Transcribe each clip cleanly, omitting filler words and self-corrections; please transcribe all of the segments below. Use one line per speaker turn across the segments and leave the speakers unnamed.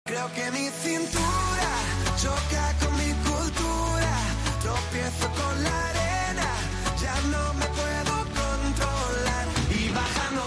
Creo que mi cintura choca con mi cultura, tropiezo con la arena, ya no me puedo controlar. Y bajando,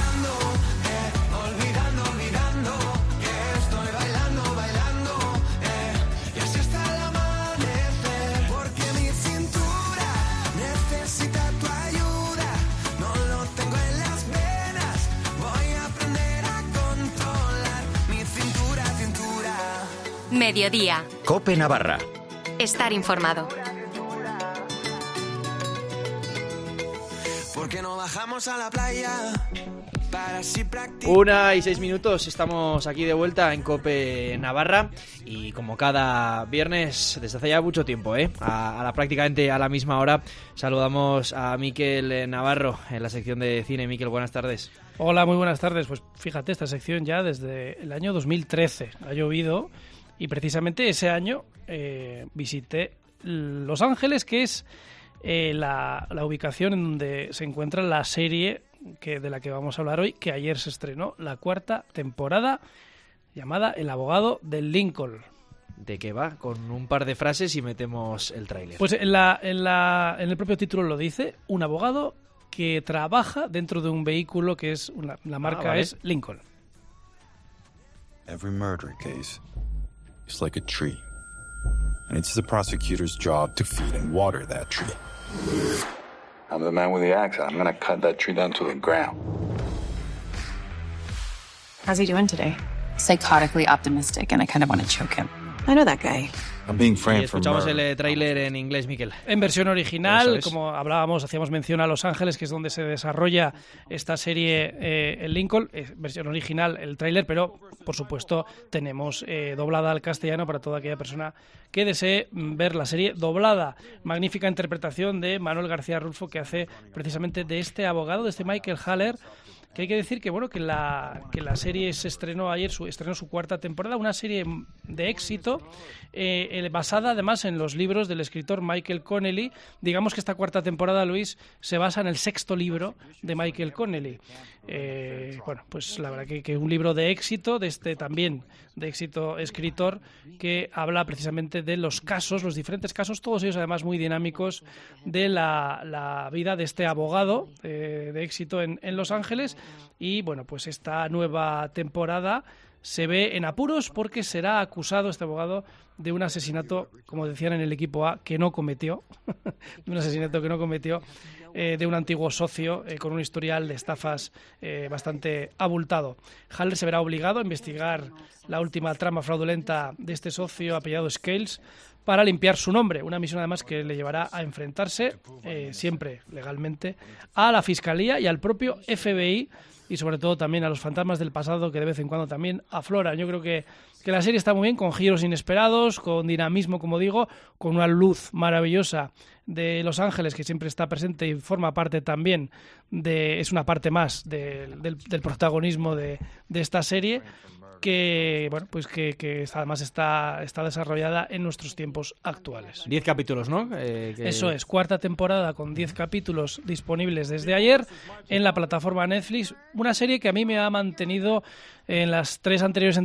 olvidando que estoy bailando, y así hasta el amanecer. Porque mi cintura necesita tu ayuda, no lo tengo en las venas, voy a aprender a controlar mi cintura.
Mediodía.
COPE Navarra.
Estar informado.
¿Por qué no bajamos a la playa? Para así practicar.
1:06, estamos aquí de vuelta en COPE Navarra y como cada viernes desde hace ya mucho tiempo, prácticamente a la misma hora, saludamos a Mikel Navarro en la sección de cine. Mikel, buenas tardes.
Hola, muy buenas tardes. Pues fíjate, esta sección ya desde el año 2013 ha llovido y precisamente ese año visité Los Ángeles, que es la ubicación en donde se encuentra la serie de la que vamos a hablar hoy, que ayer se estrenó la 4ª temporada, llamada El abogado del Lincoln.
¿De qué va? Con un par de frases y metemos el tráiler.
Pues en el propio título lo dice, un abogado que trabaja dentro de un vehículo que es la marca
vale.
es Lincoln.
Every murder case is like a tree, and it's the prosecutor's job to feed and water that tree.
I'm the man with the axe. I'm gonna cut that tree down to the ground.
How's he doing today?
Psychotically optimistic, and I kind of want to choke him.
I know that guy.
I'm being
Y
framed for
escuchamos
murder.
el tráiler en inglés, Mikel.
En versión original,
Eso es.
como hablábamos, hacíamos mención a Los Ángeles, que es donde se desarrolla esta serie el Lincoln, versión original, el tráiler, pero por supuesto tenemos doblada al castellano para toda aquella persona que desee ver la serie doblada. Magnífica interpretación de Manuel García Rulfo, que hace precisamente de este abogado, de este Michael Haller, que hay que decir que bueno que la serie se estrenó ayer, estrenó su 4ª temporada, una serie de éxito basada además en los libros del escritor Michael Connelly. Digamos que esta 4ª temporada, Luis, se basa en el 6º libro de Michael Connelly. Bueno, pues la verdad que un libro de éxito, de este también de éxito escritor, que habla precisamente de los casos, los diferentes casos, todos ellos además muy dinámicos, de la vida de este abogado de éxito en Los Ángeles. Y bueno, pues esta nueva temporada se ve en apuros porque será acusado este abogado de un asesinato, como decían en el equipo A, que no cometió, de un asesinato que no cometió, de un antiguo socio con un historial de estafas bastante abultado. Haller se verá obligado a investigar la última trama fraudulenta de este socio apellidado Scales para limpiar su nombre, una misión además que le llevará a enfrentarse, siempre legalmente, a la Fiscalía y al propio FBI, y sobre todo también a los fantasmas del pasado que de vez en cuando también afloran. Yo creo que la serie está muy bien, con giros inesperados, con dinamismo, como digo, con una luz maravillosa de Los Ángeles que siempre está presente y forma parte también es una parte más del protagonismo de esta serie, que bueno, pues que además está desarrollada en nuestros tiempos actuales.
10 capítulos, ¿no?
Eso es, 4ª temporada con 10 capítulos disponibles desde ayer en la plataforma Netflix. Una serie que a mí me ha mantenido en las tres anteriores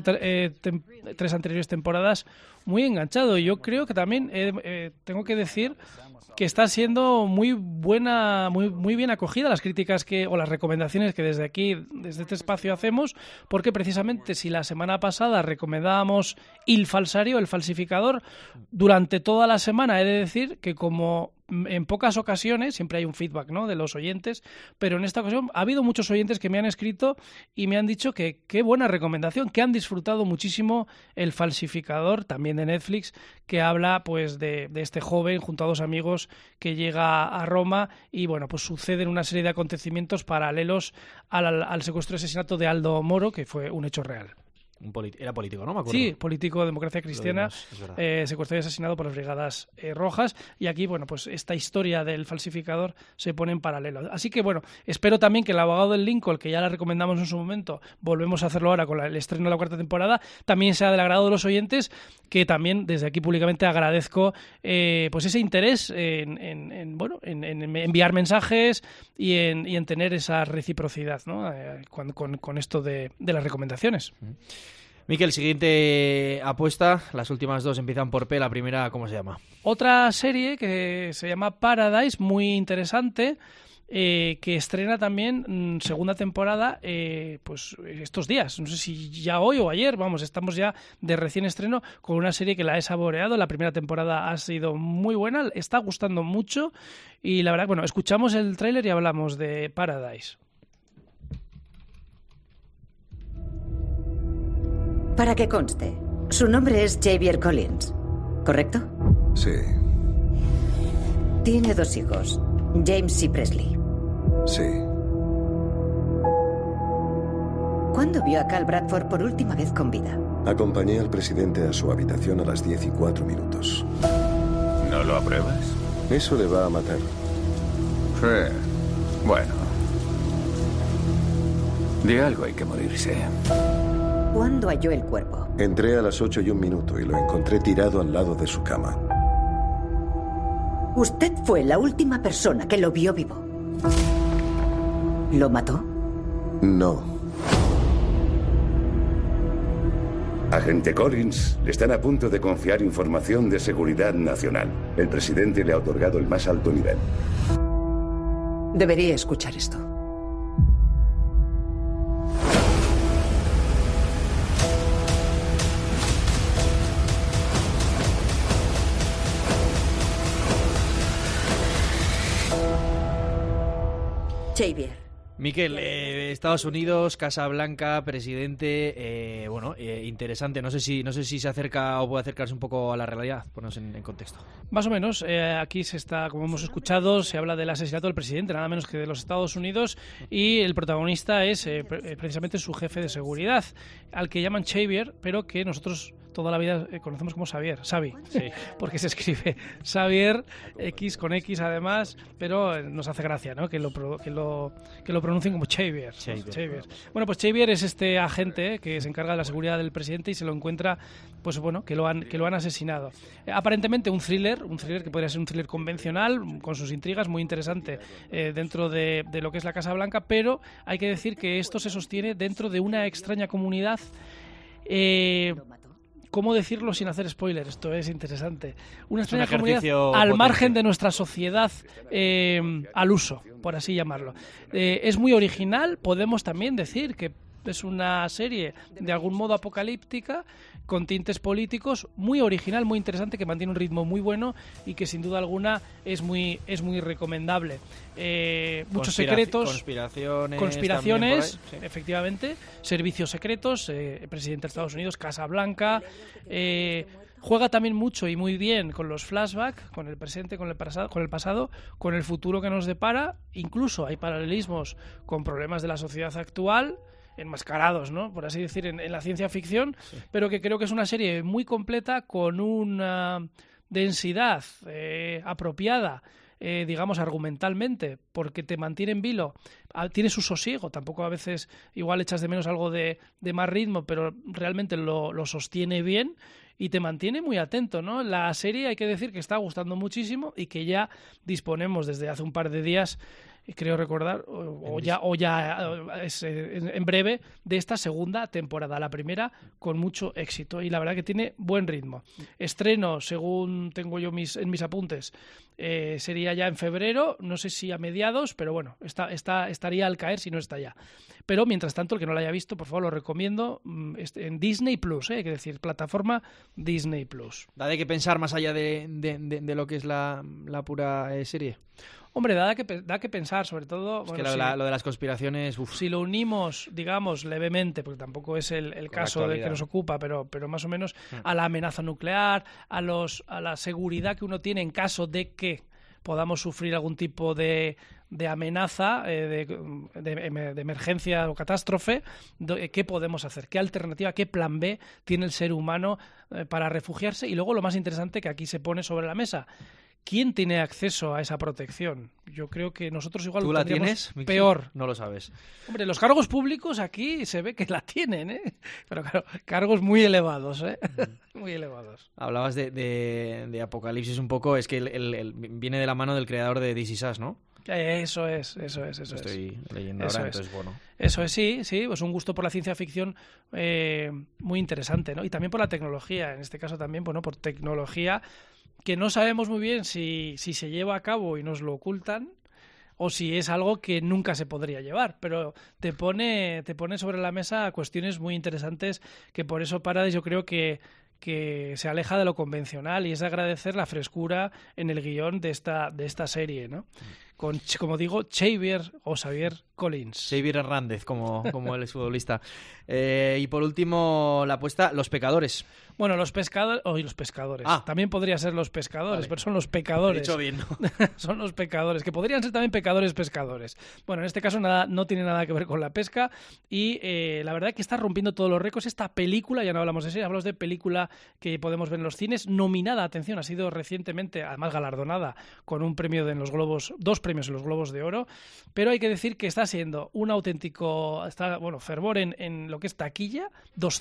temporadas muy enganchado. Y yo creo que también tengo que decir que está siendo muy buena, muy bien acogida las críticas o las recomendaciones que desde aquí, desde este espacio hacemos, porque precisamente si la semana pasada recomendábamos Il Falsario, el falsificador, durante toda la semana he de decir que como en pocas ocasiones, siempre hay un feedback, ¿no?, de los oyentes, pero en esta ocasión ha habido muchos oyentes que me han escrito y me han dicho que qué buena recomendación, que han disfrutado muchísimo El Falsificador, también de Netflix, que habla pues de este joven junto a dos amigos que llega a Roma y bueno, pues suceden una serie de acontecimientos paralelos al secuestro y asesinato de Aldo Moro, que fue un hecho real.
Era político, ¿no? Me acuerdo.
Sí, político de democracia cristiana, secuestrado y asesinado por las Brigadas Rojas. Y aquí, bueno, pues esta historia del falsificador se pone en paralelo. Así que, bueno, espero también que El abogado del Lincoln, que ya la recomendamos en su momento, volvemos a hacerlo ahora con el estreno de la 4ª temporada, también sea del agrado de los oyentes, que también desde aquí públicamente agradezco pues ese interés en enviar mensajes y en tener esa reciprocidad, ¿no? Con esto de las recomendaciones.
Miquel, siguiente apuesta. Las últimas dos empiezan por P. La primera, ¿cómo se llama?
Otra serie que se llama Paradise, muy interesante, que estrena también segunda temporada pues estos días. No sé si ya hoy o ayer, vamos, estamos ya de recién estreno con una serie que la he saboreado. La primera temporada ha sido muy buena, está gustando mucho y la verdad, bueno, escuchamos el tráiler y hablamos de Paradise.
Para que conste, su nombre es Xavier Collins, ¿correcto?
Sí.
Tiene 2 hijos, James y Presley.
Sí.
¿Cuándo vio a Cal Bradford por última vez con vida?
Acompañé al presidente a su habitación a las 10:04.
¿No lo apruebas?
Eso le va a matar.
Sí. Bueno. De algo hay que morirse.
¿Cuándo halló el cuerpo?
Entré a las 8:01 y lo encontré tirado al lado de su cama.
Usted fue la última persona que lo vio vivo. ¿Lo mató?
No.
Agente Collins, están a punto de confiar información de seguridad nacional. El presidente le ha otorgado el más alto nivel.
Debería escuchar esto. Xavier.
Miquel, Estados Unidos, Casa Blanca, presidente, interesante. No sé si se acerca o puede acercarse un poco a la realidad. Ponos en contexto.
Más o menos. Aquí se está, como hemos escuchado, se habla del asesinato del presidente, nada menos que de los Estados Unidos, y el protagonista es precisamente su jefe de seguridad, al que llaman Xavier, pero que nosotros toda la vida conocemos como Xavi, sí. Porque se escribe Xavier, X con X además, pero nos hace gracia, ¿no? Que lo pronuncien como Xavier. Xavier. Bueno, pues Xavier es este agente que se encarga de la seguridad del presidente y se lo encuentra, pues bueno, que lo han asesinado. Aparentemente un thriller que podría ser un thriller convencional, con sus intrigas, muy interesante dentro de lo que es la Casa Blanca, pero hay que decir que esto se sostiene dentro de una extraña comunidad. ¿Cómo decirlo sin hacer spoiler? Esto es interesante. Una extraña comunidad al margen de nuestra sociedad al uso, por así llamarlo. Es muy original. Podemos también decir que es una serie de algún modo apocalíptica con tintes políticos, muy original, muy interesante, que mantiene un ritmo muy bueno y que sin duda alguna es muy recomendable. Muchos secretos, conspiraciones, sí. Efectivamente, servicios secretos, presidente de Estados Unidos, Casa Blanca. Juega también mucho y muy bien con los flashbacks, con el presente, con el pasado, con el futuro que nos depara. Incluso hay paralelismos con problemas de la sociedad actual, enmascarados, ¿no? Por así decir, en la ciencia ficción, sí. Pero que creo que es una serie muy completa, con una densidad apropiada, digamos, argumentalmente, porque te mantiene en vilo, tiene su sosiego, tampoco a veces igual echas de menos algo de más ritmo, pero realmente lo sostiene bien y te mantiene muy atento, ¿no? La serie, hay que decir que está gustando muchísimo y que ya disponemos desde hace un par de días, creo recordar, o ya es en breve, de esta segunda temporada. La primera con mucho éxito y la verdad que tiene buen ritmo. Estreno, según tengo yo en mis apuntes, sería ya en febrero, no sé si a mediados, pero bueno, estaría al caer si no está ya. Pero mientras tanto, el que no la haya visto, por favor, lo recomiendo en Disney Plus, hay que decir, plataforma Disney Plus.
Da de qué pensar más allá de lo que es la pura serie.
Hombre, da que pensar, sobre todo.
Es que lo de las conspiraciones. Uf.
Si lo unimos, digamos, levemente, porque tampoco es el caso de que nos ocupa, pero más o menos a la amenaza nuclear, a la seguridad que uno tiene en caso de que podamos sufrir algún tipo de amenaza, de emergencia o catástrofe, ¿qué podemos hacer? ¿Qué alternativa, qué plan B tiene el ser humano para refugiarse? Y luego lo más interesante que aquí se pone sobre la mesa: ¿quién tiene acceso a esa protección? Yo creo que nosotros igual
¿Tú
lo
la
tendríamos
tienes?
Peor.
No lo sabes.
Hombre, los cargos públicos aquí se ve que la tienen, ¿eh? Pero claro, cargos muy elevados, ¿eh? Muy elevados.
Hablabas de Apocalipsis un poco, es que viene de la mano del creador de This Is Us, ¿no?
Eso es.
Estoy leyendo
Eso
ahora,
es.
entonces bueno.
Eso es, sí, pues un gusto por la ciencia ficción muy interesante, ¿no? Y también por la tecnología, en este caso también, bueno, por tecnología que no sabemos muy bien si se lleva a cabo y nos lo ocultan, o si es algo que nunca se podría llevar, pero te pone sobre la mesa cuestiones muy interesantes que por eso Paradise yo creo que se aleja de lo convencional, y es agradecer la frescura en el guión de esta serie, ¿no? Con, como digo, Xavier Collins.
Xavier Hernández, como el exfutbolista. Y por último, la apuesta, Los Pecadores.
Bueno, los pescadores. También podría ser los pescadores,
vale.
Pero son los pecadores.
He dicho bien, ¿no?
Son los pecadores, que podrían ser también pescadores. Bueno, en este caso no tiene nada que ver con la pesca, y la verdad es que está rompiendo todos los récords. Esta película, ya no hablamos de serie, hablamos de película que podemos ver en los cines, nominada, atención, ha sido recientemente, además galardonada, con un premio en los Globos, 2 premios en los Globos de Oro, pero hay que decir que está siendo un auténtico fervor en lo que es taquilla,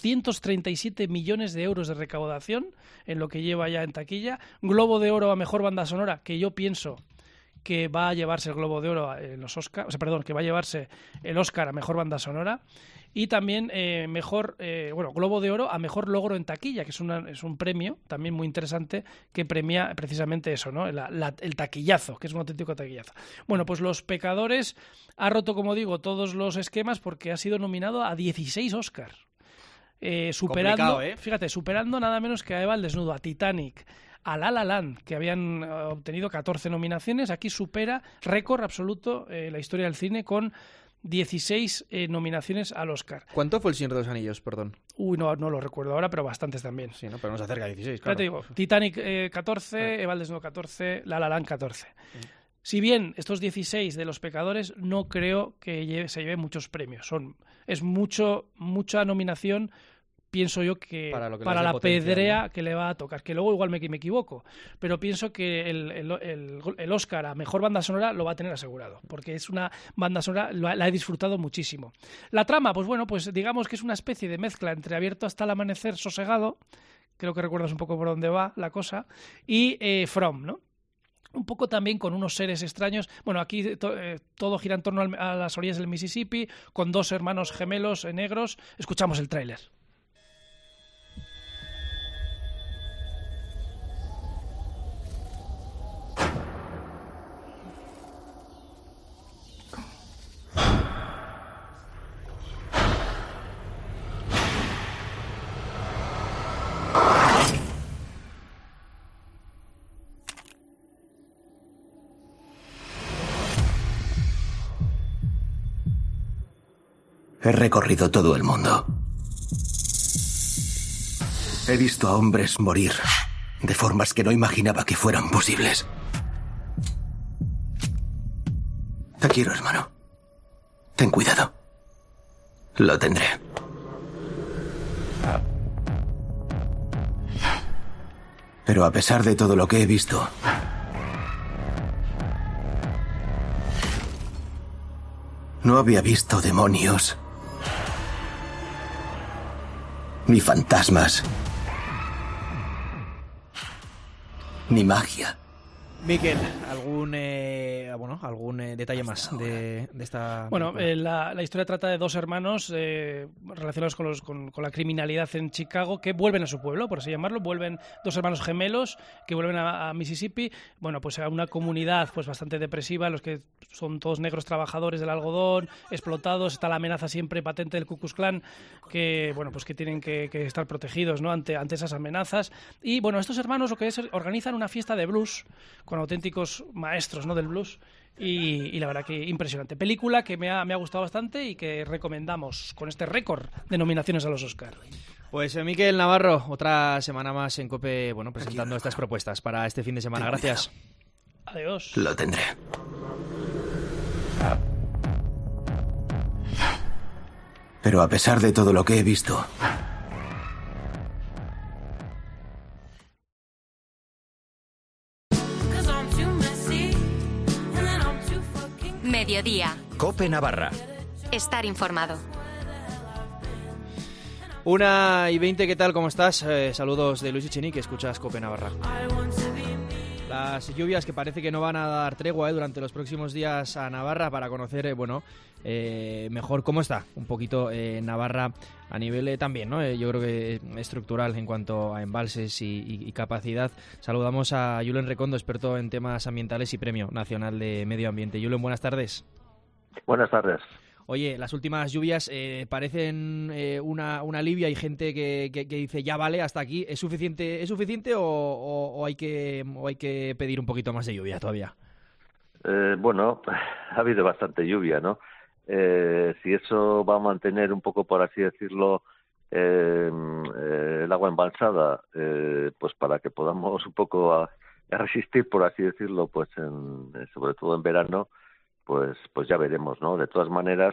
237 millones de euros de recaudación en lo que lleva ya en taquilla, Globo de Oro a Mejor Banda Sonora, que yo pienso que va a llevarse el Globo de Oro en los Oscar, que va a llevarse el Oscar a Mejor Banda Sonora, y también Globo de Oro a Mejor Logro en Taquilla, que es un premio también muy interesante que premia precisamente eso, ¿no? El taquillazo, que es un auténtico taquillazo. Bueno, pues Los Pecadores ha roto, como digo, todos los esquemas porque ha sido nominado a 16 Oscar. Superando, fíjate, superando nada menos que a Eva el Desnudo, a Titanic, a La La Land, que habían obtenido 14 nominaciones. Aquí supera récord absoluto la historia del cine con 16 nominaciones al Oscar.
¿Cuánto fue El Señor de los Anillos, perdón?
No lo recuerdo ahora, pero bastantes también.
Sí, ¿no? Pero nos acerca a 16, claro.
Ya te digo, Titanic 14, Eva el Desnudo 14, La La Land 14. Si bien estos 16 de Los Pecadores no creo que se lleven muchos premios. Es mucha nominación, pienso yo, que para la pedrea, ¿no?, que le va a tocar. Que luego igual me equivoco, pero pienso que el Oscar a Mejor Banda Sonora lo va a tener asegurado, porque es una banda sonora, la he disfrutado muchísimo. La trama, pues digamos que es una especie de mezcla entre Abierto hasta el amanecer, Sosegado, creo que recuerdas un poco por dónde va la cosa, y From, ¿no? Un poco también con unos seres extraños. Bueno, aquí todo gira en torno a las orillas del Mississippi, con 2 hermanos gemelos negros. Escuchamos el tráiler.
He recorrido todo el mundo. He visto a hombres morir de formas que no imaginaba que fueran posibles. Te quiero, hermano. Ten cuidado. Lo tendré. Pero a pesar de todo lo que he visto, no había visto demonios, ni fantasmas, ni magia.
Miquel, ¿algún detalle más de esta?
Bueno, la historia trata de 2 hermanos relacionados con la criminalidad en Chicago, que vuelven a su pueblo, por así llamarlo. Vuelven 2 hermanos gemelos que vuelven a Mississippi, bueno, pues a una comunidad pues bastante depresiva, los que son todos negros trabajadores del algodón, explotados. Está la amenaza siempre patente del Ku Klux Klan, que bueno, pues que tienen que estar protegidos, ¿no?, ante esas amenazas. Y bueno, estos hermanos lo que es, organizan una fiesta de blues con auténticos maestros, ¿no?, del blues, y la verdad que impresionante. Película que me ha gustado bastante y que recomendamos con este récord de nominaciones a los Oscar.
Pues Miquel Navarro, otra semana más en COPE, bueno, presentando estas propuestas para este fin de semana. Gracias.
Adiós.
Lo tendré. Pero a pesar de todo lo que he visto,
Mediodía.
COPE Navarra.
Estar informado.
1:20, ¿qué tal? ¿Cómo estás? Saludos de Luis Echenique, que escuchas COPE Navarra. Las lluvias que parece que no van a dar tregua durante los próximos días a Navarra para conocer, mejor cómo está un poquito Navarra a nivel también, ¿no? Yo creo que estructural en cuanto a embalses y capacidad. Saludamos a Julen Recondo, experto en temas ambientales y Premio Nacional de Medio Ambiente. Julen, buenas tardes.
Buenas tardes.
Oye, las últimas lluvias parecen una alivio. Hay gente que dice ya vale, hasta aquí. ¿Es suficiente o hay que pedir un poquito más de lluvia todavía?
Ha habido bastante lluvia, ¿no? Si eso va a mantener un poco, por así decirlo, el agua embalsada, pues para que podamos un poco a resistir, por así decirlo, pues sobre todo en verano, pues ya veremos, ¿no? De todas maneras,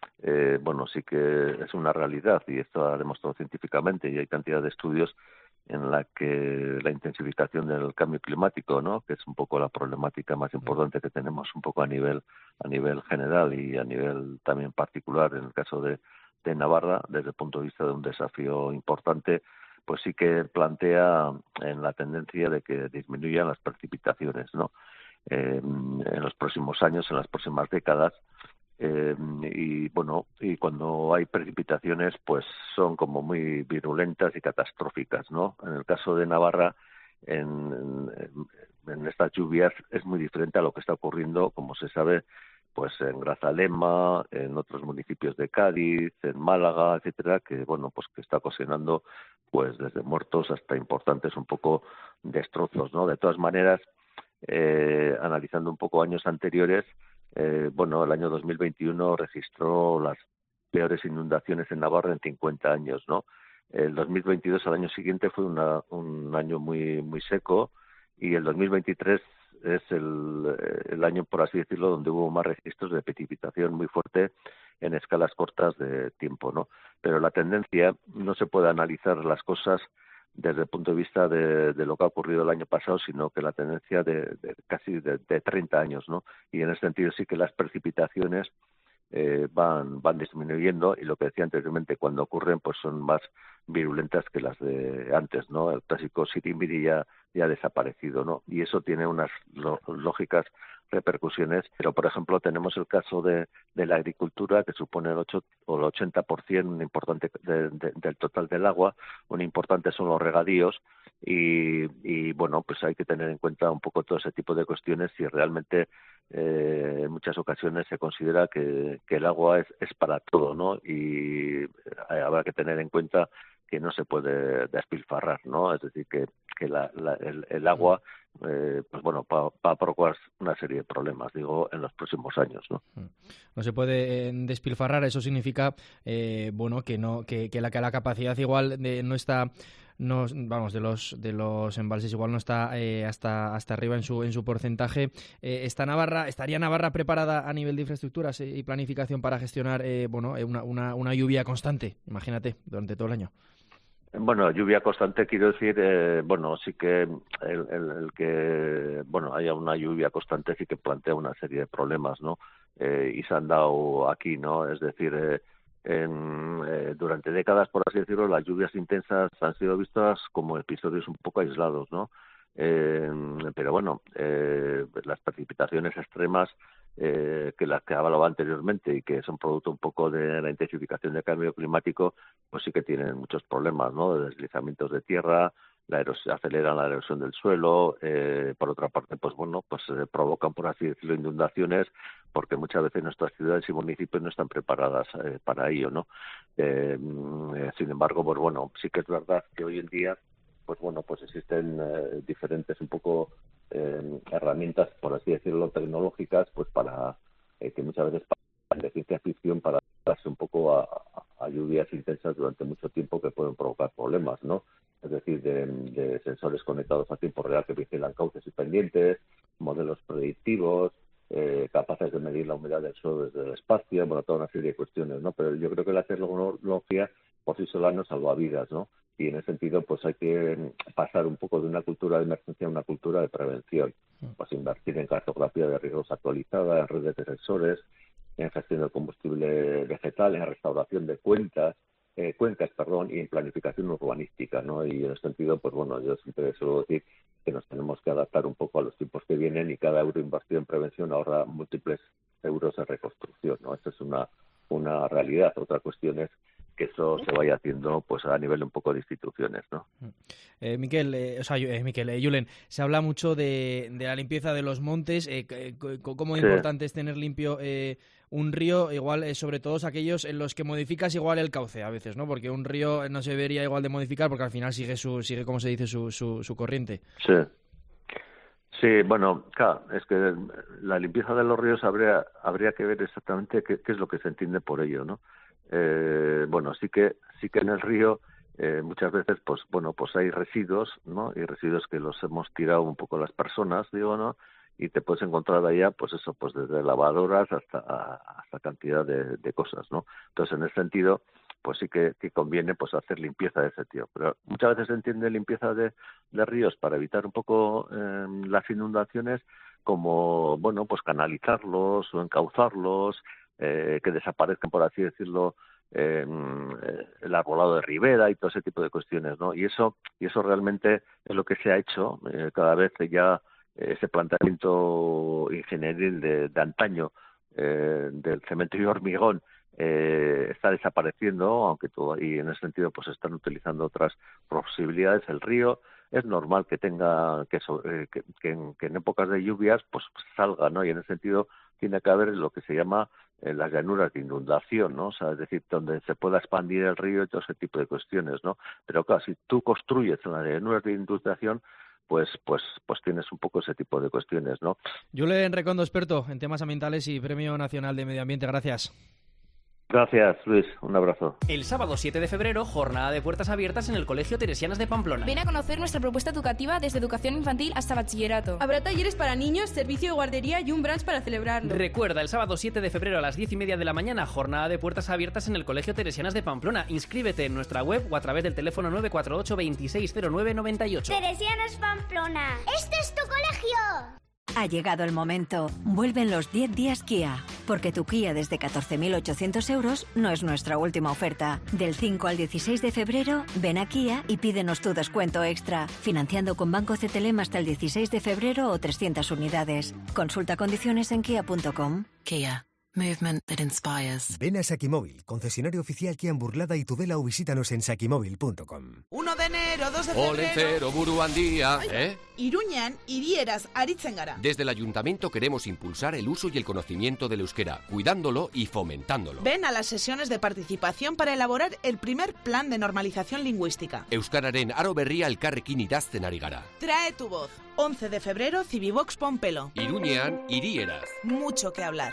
sí que es una realidad y esto ha demostrado científicamente y hay cantidad de estudios en la que la intensificación del cambio climático, ¿no? Que es un poco la problemática más importante que tenemos un poco a nivel general y a nivel también particular en el caso de Navarra, desde el punto de vista de un desafío importante, pues sí que plantea en la tendencia de que disminuyan las precipitaciones, ¿no? En los próximos años, en las próximas décadas, y cuando hay precipitaciones pues son como muy virulentas y catastróficas, ¿no? En el caso de Navarra, en estas lluvias es muy diferente a lo que está ocurriendo, como se sabe, pues en Grazalema, en otros municipios de Cádiz, en Málaga, etcétera, que que está ocasionando pues desde muertos hasta importantes un poco destrozos, ¿no? De todas maneras, analizando un poco años anteriores, el año 2021 registró las peores inundaciones en Navarra en 50 años, ¿no? El 2022, al año siguiente, fue un año muy muy seco y el 2023 es el año, por así decirlo, donde hubo más registros de precipitación muy fuerte en escalas cortas de tiempo, ¿no? Pero la tendencia, no se puede analizar las cosas desde el punto de vista de lo que ha ocurrido el año pasado, sino que la tendencia de casi de 30 años, ¿no? Y en ese sentido sí que las precipitaciones van disminuyendo y lo que decía anteriormente, cuando ocurren pues son más virulentas que las de antes, ¿no? El clásico sirimiri ya ha desaparecido, ¿no? Y eso tiene unas lógicas repercusiones, pero por ejemplo tenemos el caso de la agricultura, que supone el 8 o el 80% un importante del total del agua, un importante son los regadíos y pues hay que tener en cuenta un poco todo ese tipo de cuestiones si realmente en muchas ocasiones se considera que el agua es para todo, ¿no? Y habrá que tener en cuenta que no se puede despilfarrar, ¿no? Es decir, que el agua va a provocar una serie de problemas, digo, en los próximos años, ¿no?
No se puede despilfarrar, eso significa que la capacidad igual no está, de los embalses igual no está hasta arriba en su porcentaje. ¿Estaría Navarra preparada a nivel de infraestructuras y planificación para gestionar una lluvia constante, imagínate, durante todo el año?
Lluvia constante, quiero decir, sí que el que haya una lluvia constante sí que plantea una serie de problemas, ¿no? Y se han dado aquí, ¿no? Es decir, durante décadas, por así decirlo, las lluvias intensas han sido vistas como episodios un poco aislados, ¿no? Pero las precipitaciones extremas que las que hablaba anteriormente y que son producto un poco de la intensificación del cambio climático, pues sí que tienen muchos problemas, ¿no? De deslizamientos de tierra, aceleran la erosión del suelo, por otra parte, provocan, por así decirlo, inundaciones, porque muchas veces nuestras ciudades y municipios no están preparadas para ello, ¿no? Sin embargo, sí que es verdad que hoy en día pues existen diferentes un poco herramientas, por así decirlo, tecnológicas, pues para que muchas veces de ciencia ficción para darse un poco a lluvias intensas durante mucho tiempo que pueden provocar problemas, ¿no? Es decir, de sensores conectados a tiempo real que vigilan cauces y pendientes, modelos predictivos, capaces de medir la humedad del suelo desde el espacio, toda una serie de cuestiones, ¿no? Pero yo creo que la tecnología por sí sola no salva vidas, ¿no? Y en ese sentido pues hay que pasar un poco de una cultura de emergencia a una cultura de prevención, pues invertir en cartografía de riesgos actualizada, en redes de sensores, en gestión del combustible vegetal, en restauración de cuencas, y en planificación urbanística, ¿no? Y en ese sentido, yo siempre suelo decir que nos tenemos que adaptar un poco a los tiempos que vienen, y cada euro invertido en prevención ahorra múltiples euros en reconstrucción, ¿no? Esta es una realidad. Otra cuestión es que eso se vaya haciendo pues a nivel un poco de instituciones, ¿no?
Julen, se habla mucho de la limpieza de los montes, cómo importante es tener limpio un río, igual sobre todo aquellos en los que modificas igual el cauce a veces, ¿no? Porque un río no se debería igual de modificar porque al final sigue como se dice, su corriente.
Sí, bueno, claro, es que la limpieza de los ríos habría que ver exactamente qué es lo que se entiende por ello, ¿no? Bueno, sí que en el río muchas veces pues hay residuos, ¿no? Y residuos que los hemos tirado un poco las personas, digo, ¿no? Y te puedes encontrar allá pues desde lavadoras hasta cantidad de cosas, ¿no? Entonces, en ese sentido, pues sí que conviene pues hacer limpieza de ese tipo. Pero muchas veces se entiende limpieza de ríos para evitar un poco las inundaciones, como pues canalizarlos o encauzarlos, que desaparezcan, por así decirlo, el arbolado de ribera y todo ese tipo de cuestiones, ¿no? Y eso realmente es lo que se ha hecho. Cada vez ya ese planteamiento ingenieril de antaño del cemento y hormigón está desapareciendo, aunque y en ese sentido pues están utilizando otras posibilidades. El río es normal que tenga que en épocas de lluvias pues salga, ¿no? Y en ese sentido tiene que haber lo que se llama las llanuras de inundación, ¿no? O sea, es decir, donde se pueda expandir el río y todo ese tipo de cuestiones, ¿no? Pero claro, si tú construyes en las llanuras de inundación, pues tienes un poco ese tipo de cuestiones, ¿no?
Julen Recondo, experto en temas ambientales y Premio Nacional de Medio Ambiente. Gracias.
Gracias, Luis. Un abrazo.
El sábado 7 de febrero, jornada de puertas abiertas en el Colegio Teresianas de Pamplona.
Ven a conocer nuestra propuesta educativa desde educación infantil hasta bachillerato.
Habrá talleres para niños, servicio de guardería y un brunch para celebrarlo.
Recuerda, el sábado 7 de febrero a las 10:30 de la mañana, jornada de puertas abiertas en el Colegio Teresianas de Pamplona. Inscríbete en nuestra web o a través del teléfono 948 260998.
Teresianas Pamplona, ¡este es tu colegio!
Ha llegado el momento. Vuelven los 10 días Kia. Porque tu Kia desde 14.800 euros no es nuestra última oferta. Del 5 al 16 de febrero, ven a Kia y pídenos tu descuento extra. Financiando con Banco CTLM hasta el 16 de febrero o 300 unidades. Consulta condiciones en kia.com.
Kia. Movement that inspires.
Ven a Sakimóvil, concesionario oficial Kia en Burlada y Tudela, o visítanos en sakimóvil.com.
1 de enero, 2 de febrero...
Olentzero, buru handia,
Iruñan, hirieras, aritzen gara.
Desde el ayuntamiento queremos impulsar el uso y el conocimiento del euskera, cuidándolo y fomentándolo.
Ven a las sesiones de participación para elaborar el primer plan de normalización lingüística.
Euskararen aro berria elkarrekin idazten ari gara.
Trae tu voz. 11 de febrero, Cibibox Pompelo.
Iruñan, hirieras.
Mucho que hablar.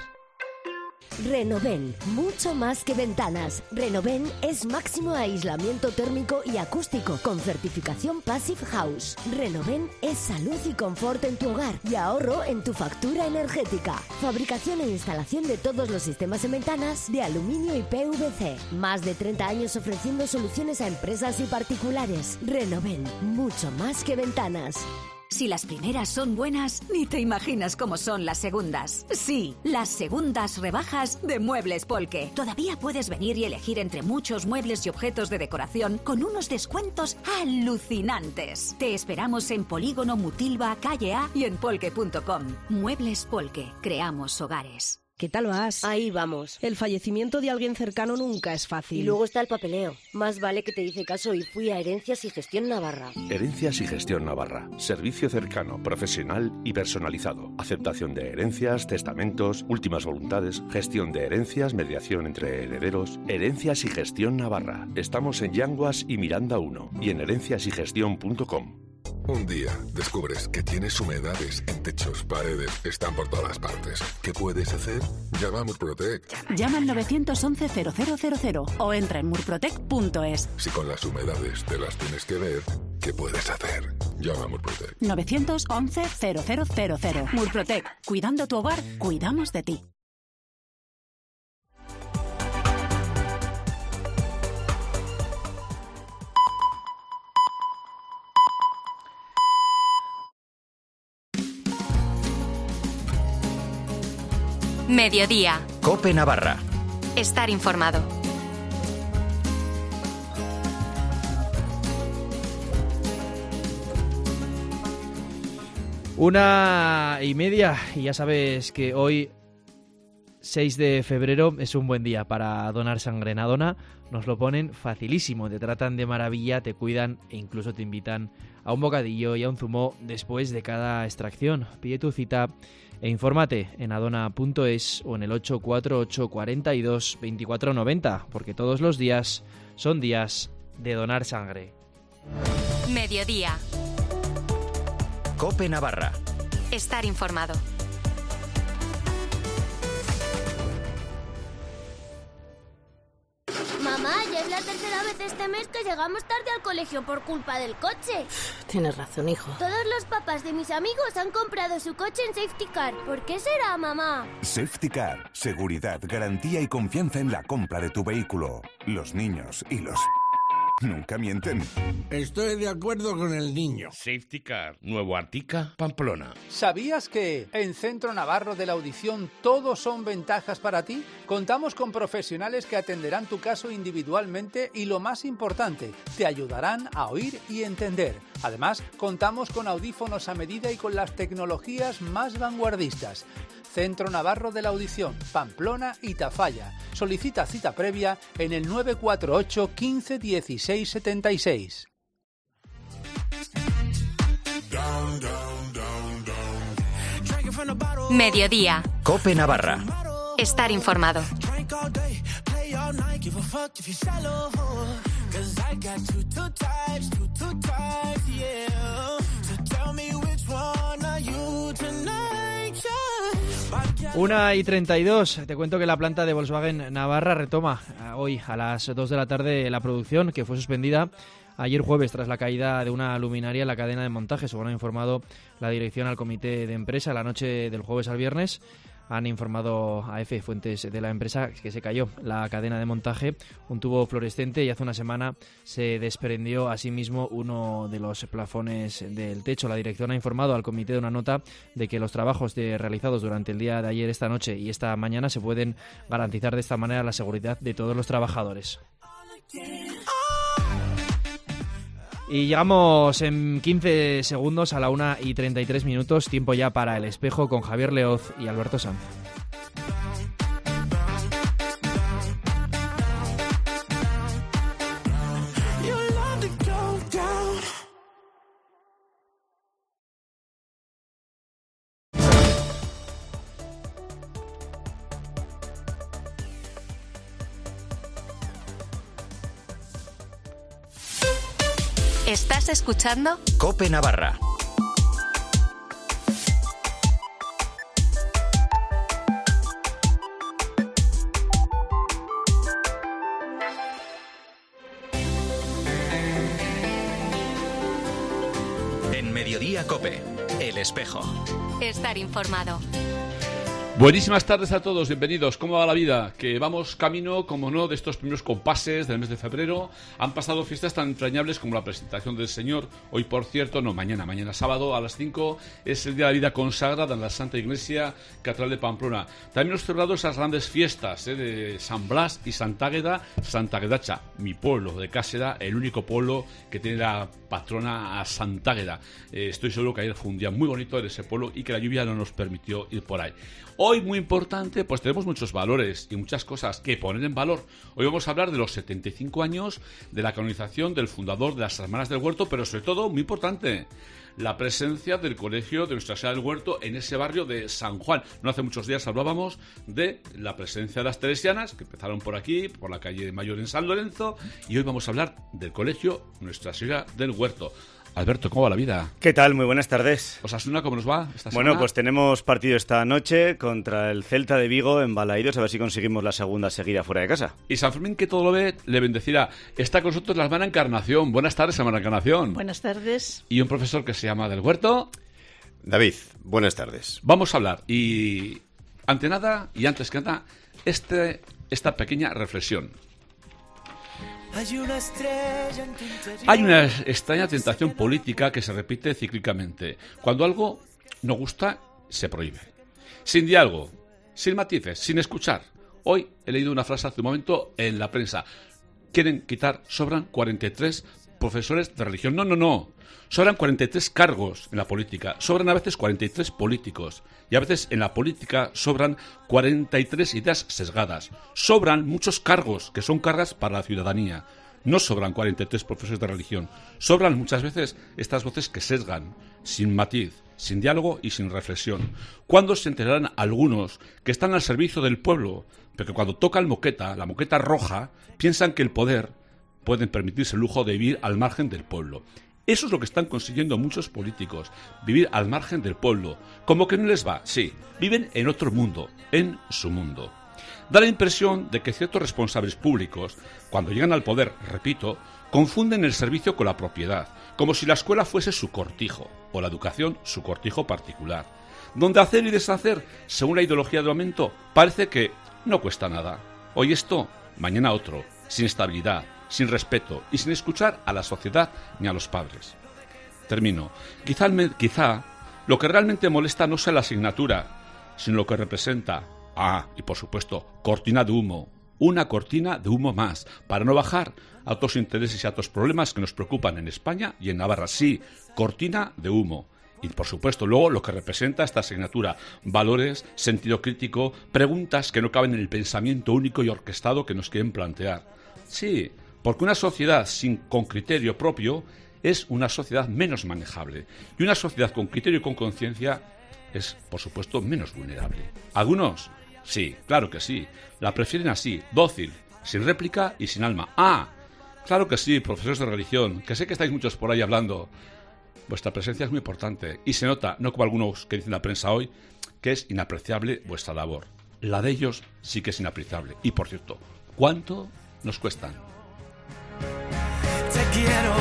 Renoven, mucho más que ventanas. Renoven es máximo aislamiento térmico y acústico con certificación Passive House. Renoven es salud y confort en tu hogar y ahorro en tu factura energética. Fabricación e instalación de todos los sistemas en ventanas de aluminio y PVC. Más de 30 años ofreciendo soluciones a empresas y particulares. Renoven, mucho más que ventanas.
Si las primeras son buenas, ni te imaginas cómo son las segundas. Sí, las segundas rebajas de Muebles Polke. Todavía puedes venir y elegir entre muchos muebles y objetos de decoración con unos descuentos alucinantes. Te esperamos en Polígono Mutilva, Calle A y en polke.com. Muebles Polke. Creamos hogares.
¿Qué tal vas?
Ahí vamos.
El fallecimiento de alguien cercano nunca es fácil.
Y luego está el papeleo. Más vale que te hice caso y fui a Herencias y Gestión Navarra.
Herencias y Gestión Navarra. Servicio cercano, profesional y personalizado. Aceptación de herencias, testamentos, últimas voluntades, gestión de herencias, mediación entre herederos. Herencias y Gestión Navarra. Estamos en Yanguas y Miranda 1 y en herenciasygestión.com.
Un día descubres que tienes humedades en techos, paredes, están por todas partes. ¿Qué puedes hacer? Llama a Murprotec.
Llama al 911-0000 o entra en murprotec.es.
Si con las humedades te las tienes que ver, ¿qué puedes hacer? Llama a Murprotec.
911-0000. Murprotec. Cuidando tu hogar, cuidamos de ti.
Mediodía.
COPE Navarra.
Estar informado.
1:30 y ya sabes que hoy, 6 de febrero, es un buen día para donar sangre. En Adona nos lo ponen facilísimo, te tratan de maravilla, te cuidan e incluso te invitan a un bocadillo y a un zumo después de cada extracción. Pide tu cita e infórmate en adona.es o en el 848 42 24 90, porque todos los días son días de donar sangre.
Mediodía.
COPE Navarra.
Estar informado.
Mamá, ya es la tercera vez este mes que llegamos tarde al colegio por culpa del coche.
Tienes razón, hijo.
Todos los papás de mis amigos han comprado su coche en Safety Car. ¿Por qué será, mamá?
Safety Car. Seguridad, garantía y confianza en la compra de tu vehículo. Los niños y los... nunca mienten.
Estoy de acuerdo con el niño.
Safety Car, Nuevo Artica, Pamplona.
¿Sabías que en Centro Navarro de la Audición todo son ventajas para ti? Contamos con profesionales que atenderán tu caso individualmente y, lo más importante, te ayudarán a oír y entender. Además, contamos con audífonos a medida y con las tecnologías más vanguardistas. Centro Navarro de la Audición, Pamplona y Tafalla. Solicita cita previa en el 948 15 16 76.
Mediodía.
COPE Navarra.
Estar informado.
Una y 32. Te cuento que la planta de Volkswagen Navarra retoma hoy a las 2 de la tarde la producción, que fue suspendida ayer jueves tras la caída de una luminaria en la cadena de montaje. Según ha informado la dirección al comité de empresa, la noche del jueves al viernes han informado a EFE, fuentes de la empresa, que se cayó la cadena de montaje, un tubo fluorescente, y hace una semana se desprendió asimismo uno de los plafones del techo. La dirección ha informado al comité de una nota de que los trabajos realizados durante el día de ayer, esta noche y esta mañana se pueden garantizar de esta manera la seguridad de todos los trabajadores. Y llegamos en 15 segundos a la 1 y 33 minutos, tiempo ya para El Espejo con Javier Leoz y Alberto Sanz.
¿Estás escuchando?
COPE Navarra. En Mediodía COPE, El Espejo.
Estar informado.
Buenísimas tardes a todos, bienvenidos. ¿Cómo va la vida? Que vamos camino, como no, de estos primeros compases del mes de febrero. Han pasado fiestas tan entrañables como la presentación del Señor. Hoy, por cierto, no, mañana sábado a las 5 es el Día de la Vida Consagrada en la Santa Iglesia Catedral de Pamplona. También hemos celebrado esas grandes fiestas de San Blas y Santa Águeda, mi pueblo de Cáseda, el único pueblo que tiene la patrona a Santa Águeda. Estoy seguro que ayer fue un día muy bonito en ese pueblo y que la lluvia no nos permitió ir por ahí. Hoy, muy importante, pues tenemos muchos valores y muchas cosas que poner en valor. Hoy vamos a hablar de los 75 años de la canonización del fundador de las Hermanas del Huerto, pero sobre todo, muy importante, la presencia del colegio de Nuestra Señora del Huerto en ese barrio de San Juan. No hace muchos días hablábamos de la presencia de las teresianas, que empezaron por aquí, por la calle Mayor en San Lorenzo, y hoy vamos a hablar del colegio Nuestra Señora del Huerto. Alberto, ¿cómo va la vida?
¿Qué tal? Muy buenas tardes.
Osasuna, ¿cómo nos va esta semana?
Bueno, pues tenemos partido esta noche contra el Celta de Vigo en Balaídos, a ver si conseguimos la segunda seguida fuera de casa.
Y San Fermín, que todo lo ve, le bendecirá. Está con nosotros la hermana Encarnación. Buenas tardes, hermana Encarnación.
Buenas tardes.
Y un profesor que se llama Del Huerto.
David, buenas tardes.
Vamos a hablar. Y ante nada, y antes que nada, esta pequeña reflexión. Hay una extraña tentación política que se repite cíclicamente. Cuando algo no gusta, se prohíbe. Sin diálogo, sin matices, sin escuchar. Hoy he leído una frase hace un momento en la prensa. Quieren quitar, sobran 43 profesores de religión. No. Sobran 43 cargos en la política. Sobran a veces 43 políticos. Y a veces en la política sobran 43 ideas sesgadas. Sobran muchos cargos que son cargas para la ciudadanía. No sobran 43 profesores de religión. Sobran muchas veces estas voces que sesgan, sin matiz, sin diálogo y sin reflexión. ¿Cuándo se enterarán algunos que están al servicio del pueblo, pero que cuando toca la moqueta roja, piensan que el poder pueden permitirse el lujo de vivir al margen del pueblo? Eso es lo que están consiguiendo muchos políticos, vivir al margen del pueblo. Como que no les va, sí, viven en otro mundo, en su mundo. Da la impresión de que ciertos responsables públicos, cuando llegan al poder, repito, confunden el servicio con la propiedad, como si la escuela fuese su cortijo, o la educación su cortijo particular, donde hacer y deshacer, según la ideología del momento, parece que no cuesta nada. Hoy esto, mañana otro, sin estabilidad, sin respeto y sin escuchar a la sociedad ni a los padres. Termino. Quizá lo que realmente molesta no sea la asignatura, sino lo que representa. Y por supuesto, cortina de humo. Una cortina de humo más, para no bajar a otros intereses y a otros problemas que nos preocupan en España y en Navarra. Sí, cortina de humo. Y por supuesto, luego lo que representa esta asignatura. Valores, sentido crítico, preguntas que no caben en el pensamiento único y orquestado que nos quieren plantear. Sí, porque una sociedad con criterio propio es una sociedad menos manejable. Y una sociedad con criterio y con conciencia es, por supuesto, menos vulnerable. Algunos, sí, claro que sí, la prefieren así, dócil, sin réplica y sin alma. Claro que sí, profesores de religión, que sé que estáis muchos por ahí hablando. Vuestra presencia es muy importante y se nota, no como algunos que dicen la prensa hoy, que es inapreciable vuestra labor. La de ellos sí que es inapreciable. Y, por cierto, ¿cuánto nos cuestan?
Te quiero,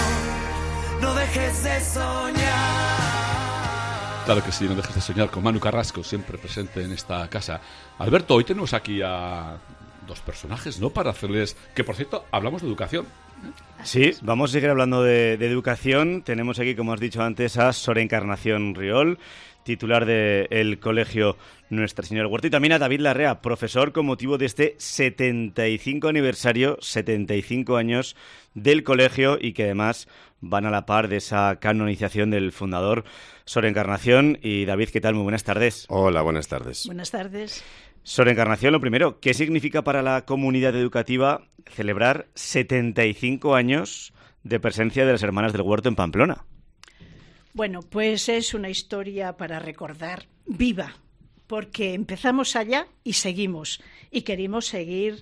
no dejes de soñar.
Claro que sí, no dejes de soñar, con Manu Carrasco, siempre presente en esta casa. Alberto, hoy tenemos aquí a dos personajes, ¿no? Para hacerles... Que, por cierto, hablamos de educación.
Sí, vamos a seguir hablando de educación. Tenemos aquí, como has dicho antes, a Sor Encarnación Riol, titular del Colegio Nuestra Señora del Huerto, y también a David Larrea, profesor con motivo de este 75 aniversario, 75 años del colegio, y que además van a la par de esa canonización del fundador. Sor Encarnación y David, ¿qué tal? Muy buenas tardes.
Hola, buenas tardes.
Buenas tardes.
Sor Encarnación, lo primero, ¿qué significa para la comunidad educativa celebrar 75 años de presencia de las Hermanas del Huerto en Pamplona?
Bueno, pues es una historia para recordar viva, porque empezamos allá y seguimos, y queremos seguir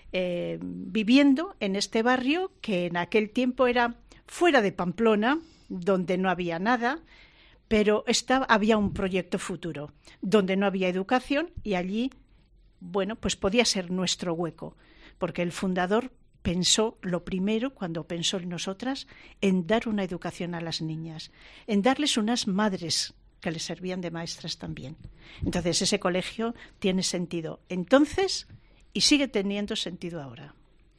viviendo en este barrio que en aquel tiempo era fuera de Pamplona, donde no había nada, pero había un proyecto futuro, donde no había educación, y allí, bueno, pues podía ser nuestro hueco, porque el fundador pensó lo primero, cuando pensó en nosotras, en dar una educación a las niñas, en darles unas madres que les servían de maestras también. Entonces ese colegio tiene sentido entonces y sigue teniendo sentido ahora.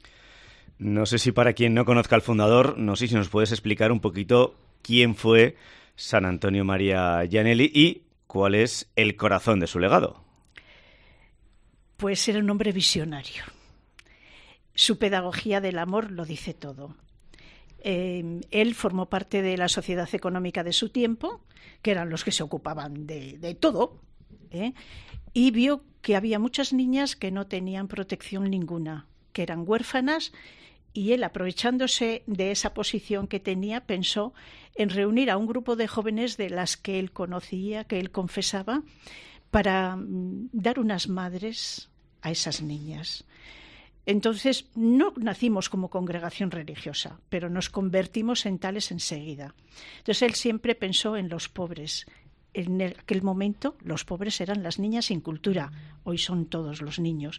No sé si para quien no conozca al fundador, no sé si nos puedes explicar un poquito quién fue San Antonio María Gianelli y cuál es el corazón de su legado.
Pues era un hombre visionario. Su pedagogía del amor lo dice todo. Él formó parte de la sociedad económica de su tiempo, que eran los que se ocupaban de todo, y vio que había muchas niñas que no tenían protección ninguna, que eran huérfanas, y él, aprovechándose de esa posición que tenía, pensó en reunir a un grupo de jóvenes de las que él conocía, que él confesaba, para dar unas madres a esas niñas. Entonces, no nacimos como congregación religiosa, pero nos convertimos en tales enseguida. Entonces, él siempre pensó en los pobres. En aquel momento, los pobres eran las niñas sin cultura. Hoy son todos los niños.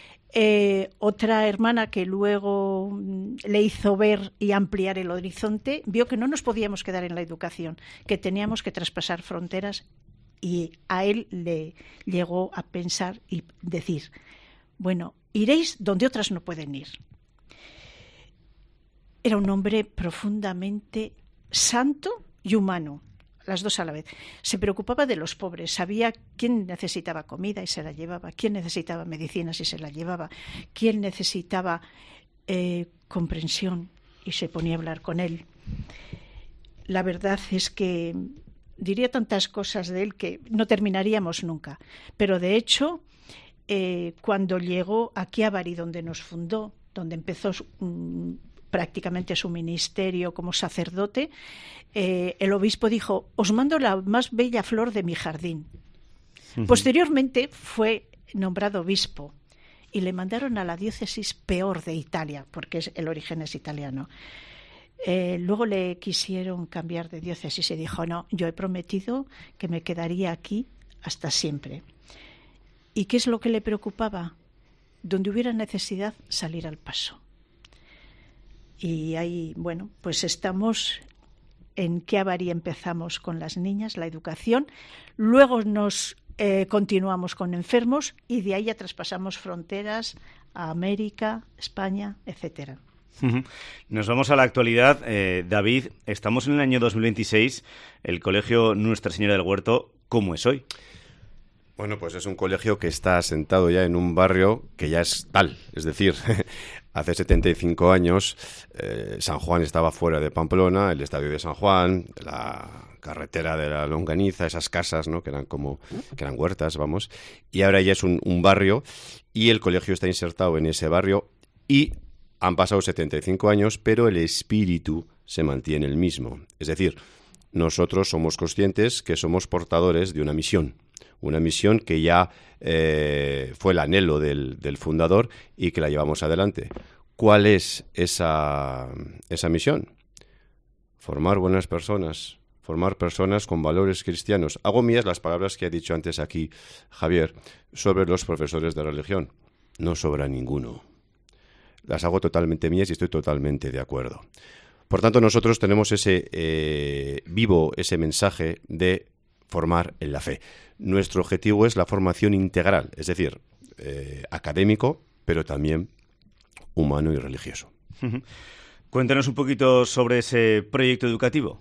Otra hermana que luego le hizo ver y ampliar el horizonte, vio que no nos podíamos quedar en la educación, que teníamos que traspasar fronteras, y a él le llegó a pensar y decir, bueno, iréis donde otras no pueden ir. Era un hombre profundamente santo y humano, las dos a la vez. Se preocupaba de los pobres, sabía quién necesitaba comida y se la llevaba, quién necesitaba medicinas y se la llevaba, quién necesitaba comprensión y se ponía a hablar con él. La verdad es que diría tantas cosas de él que no terminaríamos nunca, pero de hecho, cuando llegó aquí a Bari, donde nos fundó, donde empezó prácticamente su ministerio como sacerdote, el obispo dijo: os mando la más bella flor de mi jardín. Posteriormente fue nombrado obispo y le mandaron a la diócesis peor de Italia, porque el origen es italiano. Luego le quisieron cambiar de diócesis y dijo: no, yo he prometido que me quedaría aquí hasta siempre. ¿Y qué es lo que le preocupaba? Donde hubiera necesidad, salir al paso. Y ahí, bueno, pues estamos en Kia Bari. Empezamos con las niñas, la educación, luego nos continuamos con enfermos y de ahí ya traspasamos fronteras a América, España, etcétera.
Nos vamos a la actualidad. David, estamos en el año 2026. El colegio Nuestra Señora del Huerto, ¿cómo es hoy?
Bueno, pues es un colegio que está asentado ya en un barrio que ya es tal. Es decir, hace 75 años San Juan estaba fuera de Pamplona, el estadio de San Juan, la carretera de la Longaniza, esas casas, ¿no?, que eran huertas, vamos. Y ahora ya es un barrio y el colegio está insertado en ese barrio y han pasado 75 años, pero el espíritu se mantiene el mismo. Es decir, nosotros somos conscientes que somos portadores de una misión que ya fue el anhelo del fundador y que la llevamos adelante. ¿Cuál es esa misión? Formar buenas personas, formar personas con valores cristianos. Hago mías las palabras que ha dicho antes aquí Javier sobre los profesores de religión. No sobra ninguno. Las hago totalmente mías y estoy totalmente de acuerdo. Por tanto, nosotros tenemos ese mensaje de formar en la fe. Nuestro objetivo es la formación integral, es decir, académico, pero también humano y religioso.
Cuéntanos un poquito sobre ese proyecto educativo.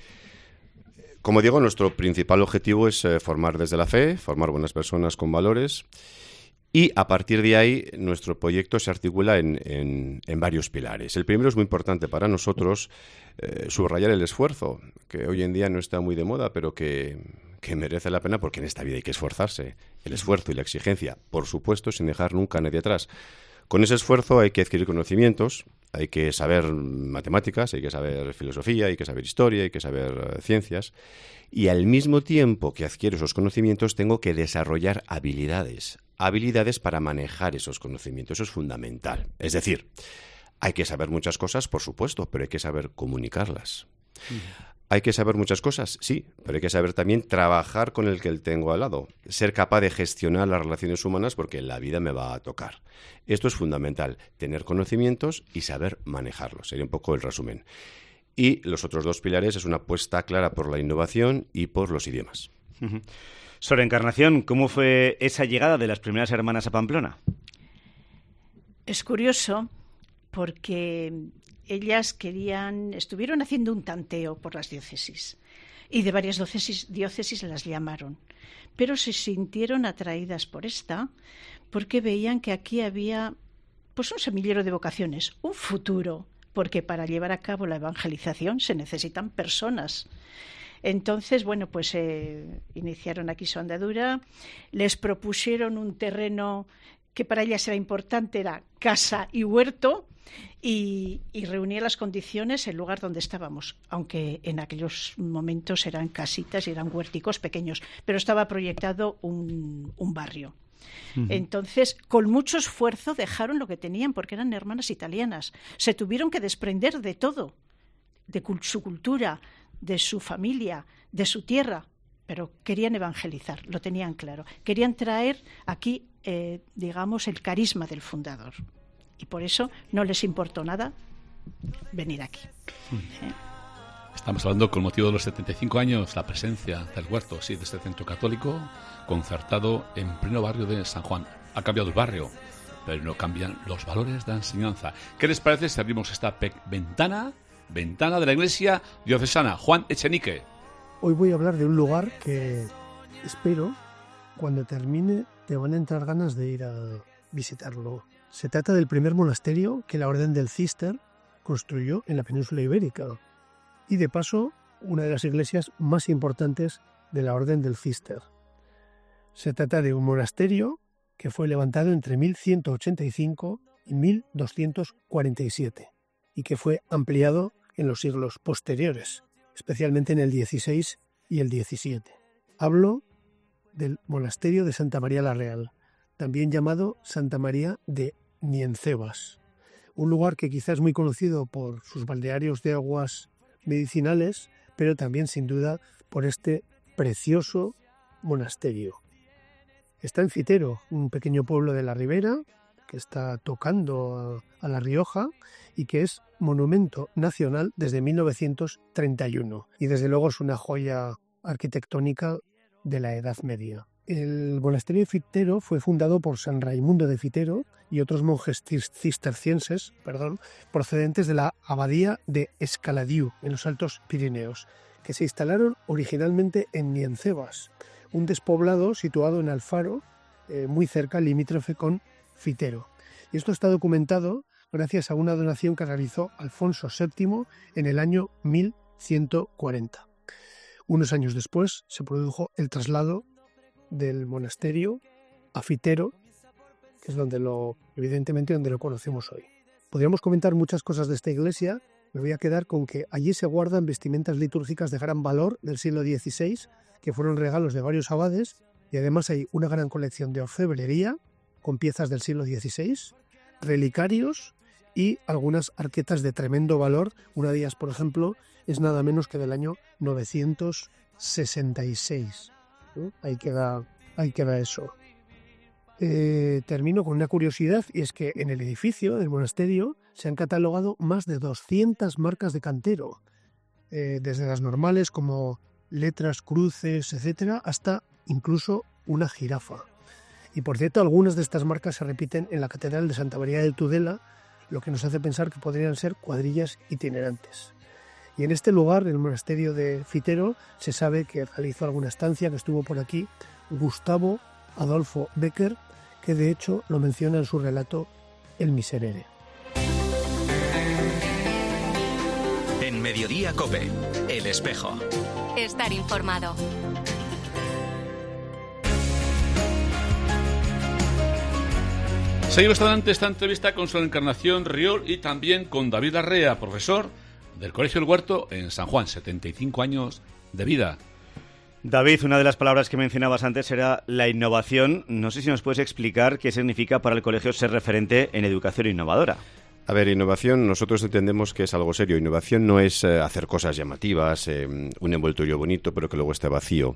Como digo, nuestro principal objetivo es formar desde la fe, formar buenas personas con valores. Y a partir de ahí, nuestro proyecto se articula en varios pilares. El primero es muy importante para nosotros, subrayar el esfuerzo, que hoy en día no está muy de moda, pero que merece la pena porque en esta vida hay que esforzarse. El esfuerzo y la exigencia, por supuesto, sin dejar nunca a nadie atrás. Con ese esfuerzo hay que adquirir conocimientos, hay que saber matemáticas, hay que saber filosofía, hay que saber historia, hay que saber ciencias. Y al mismo tiempo que adquiero esos conocimientos, tengo que desarrollar habilidades para manejar esos conocimientos. Eso es fundamental. Es decir, hay que saber muchas cosas, por supuesto, pero hay que saber comunicarlas. Hay que saber muchas cosas, sí, pero hay que saber también trabajar con el que tengo al lado, ser capaz de gestionar las relaciones humanas porque la vida me va a tocar. Esto es fundamental, tener conocimientos y saber manejarlos. Sería un poco el resumen. Y los otros dos pilares es una apuesta clara por la innovación y por los idiomas.
Sor Encarnación, ¿cómo fue esa llegada de las primeras hermanas a Pamplona?
Es curioso porque ellas estuvieron haciendo un tanteo por las diócesis y de varias diócesis las llamaron, pero se sintieron atraídas por esta porque veían que aquí había pues un semillero de vocaciones, un futuro, porque para llevar a cabo la evangelización se necesitan personas. Entonces, bueno, pues iniciaron aquí su andadura, les propusieron un terreno que para ellas era importante, era casa y huerto, y reunía las condiciones el lugar donde estábamos, aunque en aquellos momentos eran casitas y eran huerticos pequeños, pero estaba proyectado un barrio. Entonces, con mucho esfuerzo dejaron lo que tenían, porque eran hermanas italianas. Se tuvieron que desprender de todo, de su cultura, de su familia, de su tierra, pero querían evangelizar, lo tenían claro. Querían traer aquí, digamos, el carisma del fundador. Y por eso no les importó nada venir aquí.
Estamos hablando con motivo de los 75 años, la presencia del huerto, sí, de este centro católico concertado en pleno barrio de San Juan. Ha cambiado el barrio, pero no cambian los valores de la enseñanza. ¿Qué les parece si abrimos esta ventana de la iglesia diocesana? Juan Echenique.
Hoy voy a hablar de un lugar que espero, cuando termine, te van a entrar ganas de ir a visitarlo. Se trata del primer monasterio que la Orden del Císter construyó en la península ibérica y, de paso, una de las iglesias más importantes de la Orden del Císter. Se trata de un monasterio que fue levantado entre 1185 y 1247 y que fue ampliado en los siglos posteriores, especialmente en el XVI y el XVII. Hablo del monasterio de Santa María la Real, también llamado Santa María de Niencebas, un lugar que quizás es muy conocido por sus balnearios de aguas medicinales, pero también sin duda por este precioso monasterio. Está en Fitero, un pequeño pueblo de la Ribera que está tocando a La Rioja y que es monumento nacional desde 1931 y desde luego es una joya arquitectónica de la Edad Media. El monasterio de Fitero fue fundado por San Raimundo de Fitero y otros monjes cistercienses, procedentes de la abadía de Escaladiu, en los Altos Pirineos, que se instalaron originalmente en Niencebas, un despoblado situado en Alfaro, muy cerca, limítrofe con Fitero. Y esto está documentado gracias a una donación que realizó Alfonso VII en el año 1140. Unos años después se produjo el traslado del monasterio a Fitero, que es evidentemente donde lo conocemos hoy. Podríamos comentar muchas cosas de esta iglesia. Me voy a quedar con que allí se guardan vestimentas litúrgicas de gran valor del siglo XVI, que fueron regalos de varios abades, y además hay una gran colección de orfebrería con piezas del siglo XVI, relicarios y algunas arquetas de tremendo valor. Una de ellas, por ejemplo, es nada menos que del año 966. Ahí queda eso. Termino con una curiosidad, y es que en el edificio del monasterio se han catalogado más de 200 marcas de cantero, desde las normales como letras, cruces, etcétera, hasta incluso una jirafa. Y por cierto, algunas de estas marcas se repiten en la Catedral de Santa María de Tudela, lo que nos hace pensar que podrían ser cuadrillas itinerantes. Y en este lugar, el monasterio de Fitero, se sabe que realizó alguna estancia, que estuvo por aquí, Gustavo Adolfo Becker, que de hecho lo menciona en su relato El Miserere.
En Mediodía COPE, El Espejo.
Estar informado.
Seguimos adelante esta entrevista con Sor Encarnación Riol y también con David Larrea, profesor del Colegio El Huerto en San Juan, 75 años de vida.
David, una de las palabras que mencionabas antes era la innovación. No sé si nos puedes explicar qué significa para el colegio ser referente en educación innovadora.
A ver, innovación, nosotros entendemos que es algo serio. Innovación no es hacer cosas llamativas, un envoltorio bonito, pero que luego esté vacío,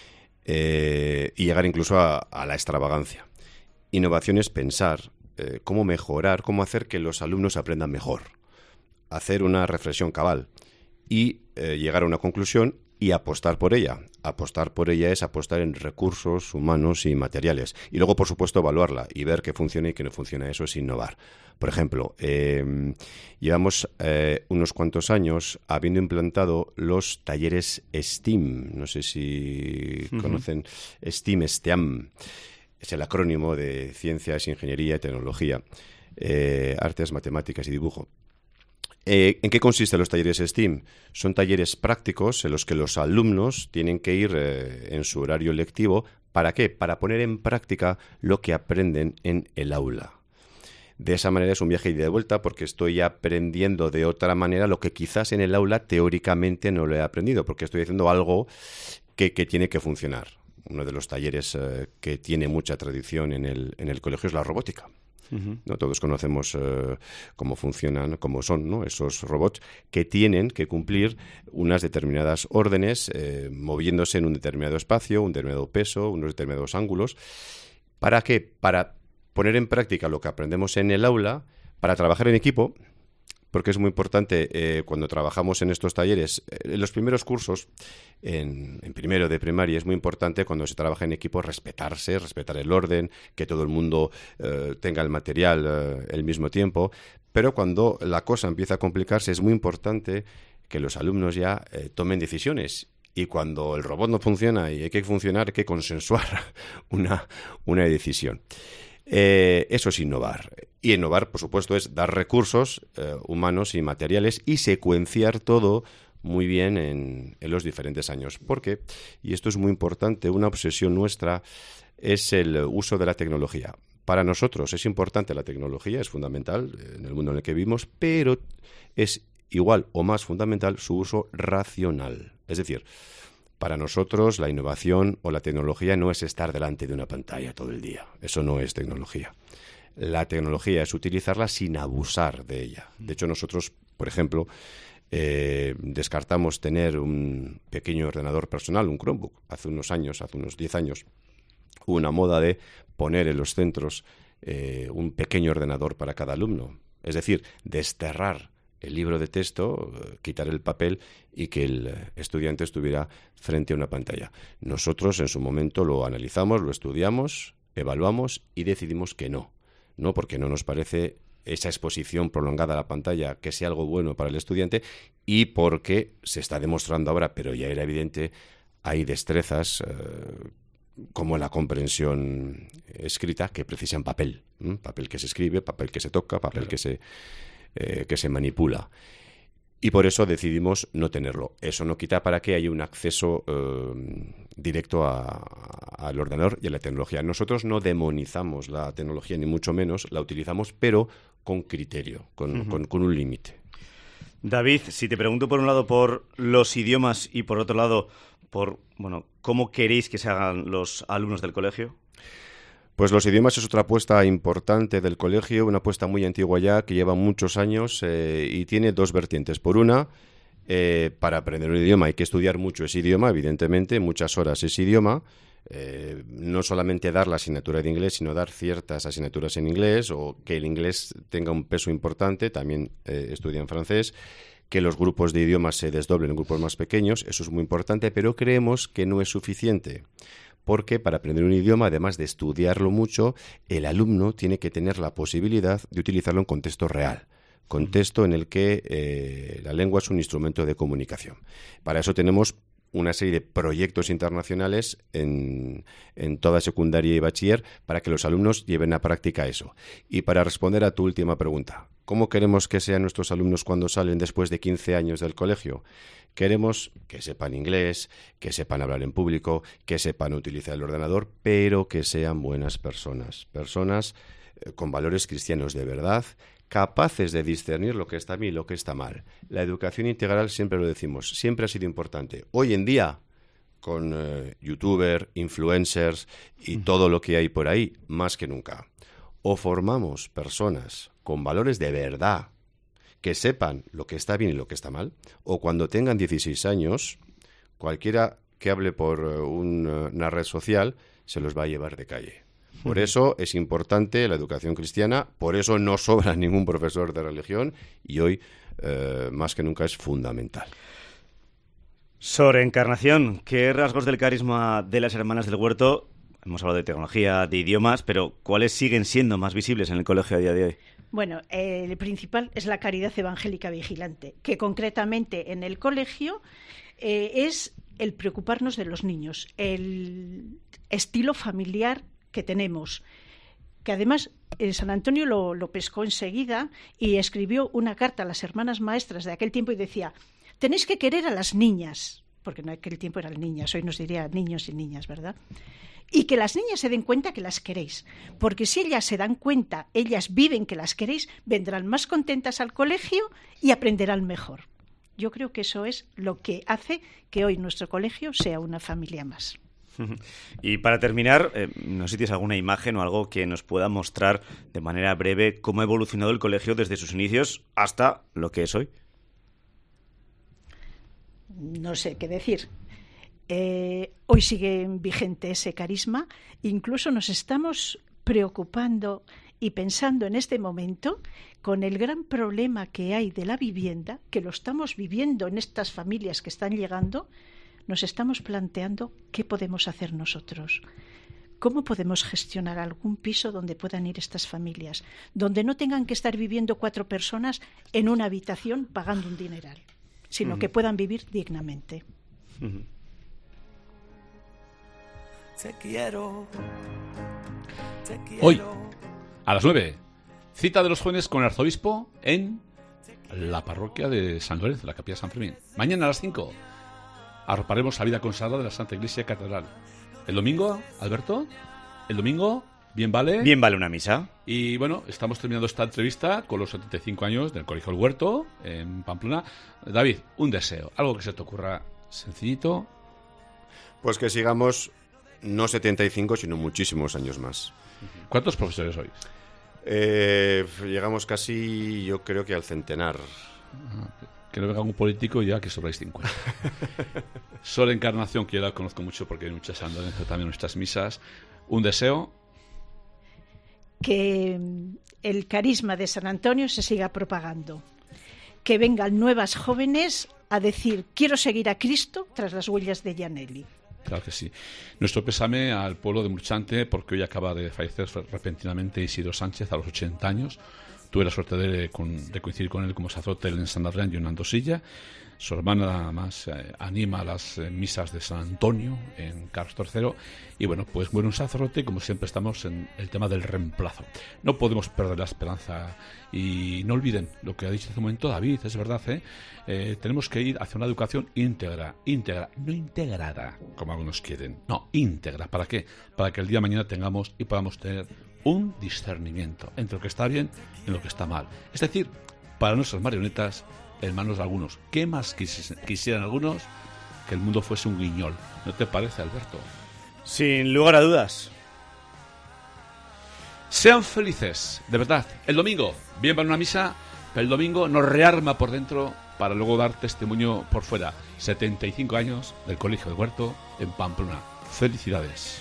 y llegar incluso a la extravagancia. Innovación es pensar cómo mejorar, cómo hacer que los alumnos aprendan mejor, hacer una reflexión cabal y llegar a una conclusión y apostar por ella. Apostar por ella es apostar en recursos humanos y materiales. Y luego, por supuesto, evaluarla y ver qué funciona y qué no funciona. Eso es innovar. Por ejemplo, llevamos unos cuantos años habiendo implantado los talleres STEAM. No sé si conocen STEAM. Es el acrónimo de Ciencias, Ingeniería y Tecnología, Artes, Matemáticas y Dibujo. ¿En qué consisten los talleres STEAM? Son talleres prácticos en los que los alumnos tienen que ir en su horario lectivo. ¿Para qué? Para poner en práctica lo que aprenden en el aula. De esa manera es un viaje ida y de vuelta porque estoy aprendiendo de otra manera lo que quizás en el aula teóricamente no lo he aprendido, porque estoy haciendo algo que tiene que funcionar. Uno de los talleres que tiene mucha tradición en el colegio es la robótica. ¿No? Todos conocemos cómo funcionan, cómo son, ¿no? Esos robots que tienen que cumplir unas determinadas órdenes, moviéndose en un determinado espacio, un determinado peso, unos determinados ángulos. ¿Para qué? Para poner en práctica lo que aprendemos en el aula, para trabajar en equipo, porque es muy importante cuando trabajamos en estos talleres. En los primeros cursos, en primero de primaria, es muy importante cuando se trabaja en equipo respetar el orden, que todo el mundo tenga el material al mismo tiempo. Pero cuando la cosa empieza a complicarse, es muy importante que los alumnos ya tomen decisiones. Y cuando el robot no funciona y hay que funcionar, hay que consensuar una decisión. Eso es innovar. Y innovar, por supuesto, es dar recursos humanos y materiales y secuenciar todo muy bien en los diferentes años. Porque, y esto es muy importante, una obsesión nuestra es el uso de la tecnología. Para nosotros es importante la tecnología, es fundamental en el mundo en el que vivimos, pero es igual o más fundamental su uso racional. Es decir, para nosotros la innovación o la tecnología no es estar delante de una pantalla todo el día. Eso no es tecnología. La tecnología es utilizarla sin abusar de ella. De hecho, nosotros, por ejemplo, descartamos tener un pequeño ordenador personal, un Chromebook. Hace unos 10 años, hubo una moda de poner en los centros un pequeño ordenador para cada alumno. Es decir, desterrar el libro de texto, quitar el papel y que el estudiante estuviera frente a una pantalla. Nosotros en su momento lo analizamos, lo estudiamos, evaluamos y decidimos que no. No, porque no nos parece esa exposición prolongada a la pantalla que sea algo bueno para el estudiante y porque se está demostrando ahora, pero ya era evidente, hay destrezas como la comprensión escrita que precisan papel. Papel que se escribe, papel que se toca, papel que se manipula. Y por eso decidimos no tenerlo. Eso no quita para que haya un acceso directo al ordenador y a la tecnología. Nosotros no demonizamos la tecnología, ni mucho menos, la utilizamos, pero con criterio, con un límite.
David, si te pregunto por un lado por los idiomas y por otro lado por, ¿cómo queréis que se hagan los alumnos del colegio?
Pues los idiomas es otra apuesta importante del colegio, una apuesta muy antigua ya, que lleva muchos años y tiene dos vertientes. Por una, para aprender un idioma hay que estudiar mucho ese idioma, evidentemente, muchas horas ese idioma. No solamente dar la asignatura de inglés, sino dar ciertas asignaturas en inglés o que el inglés tenga un peso importante, también estudian francés, que los grupos de idiomas se desdoblen en grupos más pequeños, eso es muy importante, pero creemos que no es suficiente. Porque para aprender un idioma, además de estudiarlo mucho, el alumno tiene que tener la posibilidad de utilizarlo en contexto real, contexto en el que la lengua es un instrumento de comunicación. Para eso tenemos una serie de proyectos internacionales en toda secundaria y bachiller para que los alumnos lleven a práctica eso. Y para responder a tu última pregunta, ¿cómo queremos que sean nuestros alumnos cuando salen después de 15 años del colegio? Queremos que sepan inglés, que sepan hablar en público, que sepan utilizar el ordenador, pero que sean buenas personas. Personas con valores cristianos de verdad, capaces de discernir lo que está bien y lo que está mal. La educación integral, siempre lo decimos, siempre ha sido importante. Hoy en día, con youtubers, influencers y todo lo que hay por ahí, más que nunca. O formamos personas con valores de verdad, que sepan lo que está bien y lo que está mal, o cuando tengan 16 años, cualquiera que hable por una red social se los va a llevar de calle. Por eso es importante la educación cristiana, por eso no sobra ningún profesor de religión y hoy más que nunca es fundamental.
Sor Encarnación, ¿qué rasgos del carisma de las Hermanas del Huerto? Hemos hablado de tecnología, de idiomas, pero ¿cuáles siguen siendo más visibles en el colegio a día de hoy?
Bueno, el principal es la caridad evangélica vigilante, que concretamente en el colegio es el preocuparnos de los niños, el estilo familiar que tenemos, que además San Antonio lo pescó enseguida y escribió una carta a las hermanas maestras de aquel tiempo y decía: tenéis que querer a las niñas, porque en aquel tiempo eran niñas, hoy nos diría niños y niñas, ¿verdad? Y que las niñas se den cuenta que las queréis, porque si ellas se dan cuenta, ellas viven que las queréis, vendrán más contentas al colegio y aprenderán mejor. Yo creo que eso es lo que hace que hoy nuestro colegio sea una familia más.
Y para terminar, no sé si tienes alguna imagen o algo que nos pueda mostrar de manera breve cómo ha evolucionado el colegio desde sus inicios hasta lo que es hoy.
No sé qué decir. Hoy sigue vigente ese carisma, incluso nos estamos preocupando y pensando en este momento con el gran problema que hay de la vivienda, que lo estamos viviendo en estas familias que están llegando. Nos estamos planteando qué podemos hacer nosotros, cómo podemos gestionar algún piso donde puedan ir estas familias, donde no tengan que estar viviendo 4 personas en una habitación pagando un dineral, sino que puedan vivir dignamente.
Te quiero
Hoy, a las 9, cita de los jóvenes con el arzobispo en la parroquia de San Lorenzo, la capilla de San Fermín. Mañana a las 5, arroparemos la vida consagrada de la Santa Iglesia Catedral. El domingo, Alberto, bien vale.
Bien vale una misa.
Y bueno, estamos terminando esta entrevista con los 75 años del Colegio El Huerto en Pamplona. David, un deseo, algo que se te ocurra sencillito.
Pues que sigamos no 75, sino muchísimos años más.
¿Cuántos profesores sois?
Llegamos casi, yo creo que al centenar.
Que no venga un político y ya que sobráis 50. Sor Encarnación, que yo la conozco mucho porque hay muchas San Lorenzo también en nuestras misas. Un deseo.
Que el carisma de San Antonio se siga propagando. Que vengan nuevas jóvenes a decir, quiero seguir a Cristo tras las huellas de Gianelli.
Claro que sí. Nuestro pésame al pueblo de Murchante, porque hoy acaba de fallecer repentinamente Isidro Sánchez a los 80 años. Tuve la suerte de coincidir con él como sacerdote en San Adrián y en Andosilla. Su hermana además anima las misas de San Antonio en Carlos III. Y bueno, pues un sacerdote, como siempre estamos en el tema del reemplazo. No podemos perder la esperanza y no olviden lo que ha dicho hace un momento David, es verdad, tenemos que ir hacia una educación íntegra, no integrada, como algunos quieren, no, íntegra. ¿Para qué? Para que el día de mañana tengamos y podamos tener un discernimiento entre lo que está bien y lo que está mal. Es decir, para nuestras marionetas en manos de algunos. ¿Qué más quisieran algunos? Que el mundo fuese un guiñol. ¿No te parece, Alberto?
Sin lugar a dudas.
Sean felices, de verdad. El domingo, bien para una misa, pero el domingo nos rearma por dentro para luego dar testimonio por fuera. 75 años del Colegio del Huerto en Pamplona. Felicidades.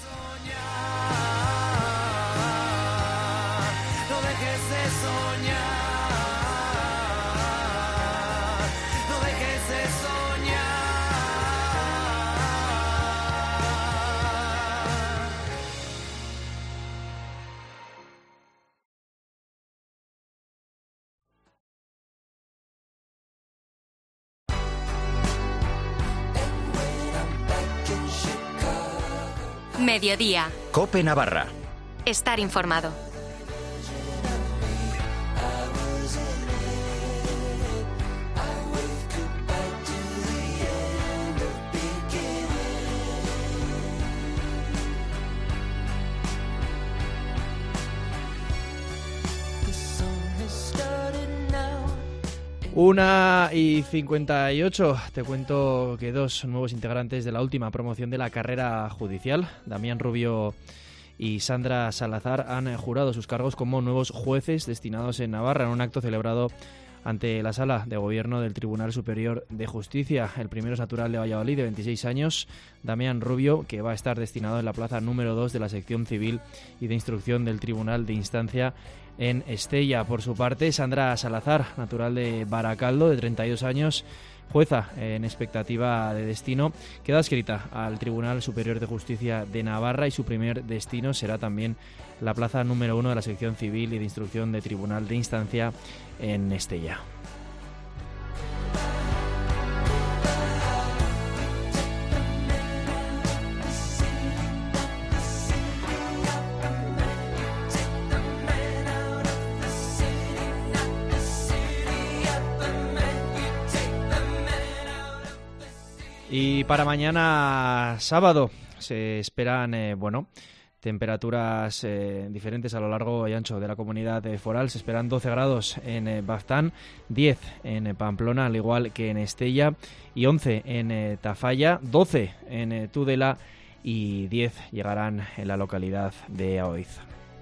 Mediodía.
COPE Navarra.
Estar informado.
Una y 58, te cuento que dos nuevos integrantes de la última promoción de la carrera judicial, Damián Rubio y Sandra Salazar, han jurado sus cargos como nuevos jueces destinados en Navarra en un acto celebrado ante la Sala de Gobierno del Tribunal Superior de Justicia. El primero es natural de Valladolid, de 26 años, Damián Rubio, que va a estar destinado en la plaza número 2 de la sección civil y de instrucción del Tribunal de Instancia en Estella. Por su parte, Sandra Salazar, natural de Baracaldo, de 32 años, jueza en expectativa de destino, queda adscrita al Tribunal Superior de Justicia de Navarra y su primer destino será también la plaza número 1 de la sección civil y de instrucción del Tribunal de Instancia en Estella. Y para mañana sábado se esperan, temperaturas diferentes a lo largo y ancho de la comunidad foral. Se esperan 12 grados en Baztán, 10 en Pamplona, al igual que en Estella, y 11 en Tafalla, 12 en Tudela y 10 llegarán en la localidad de Aoiz.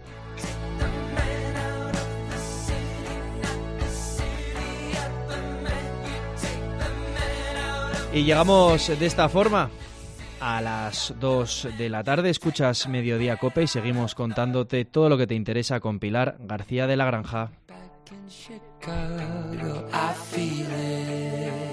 Y llegamos de esta forma a las 2 de la tarde. Escuchas Mediodía Cope y seguimos contándote todo lo que te interesa con Pilar García de la Granja.
Chicago, I feel it.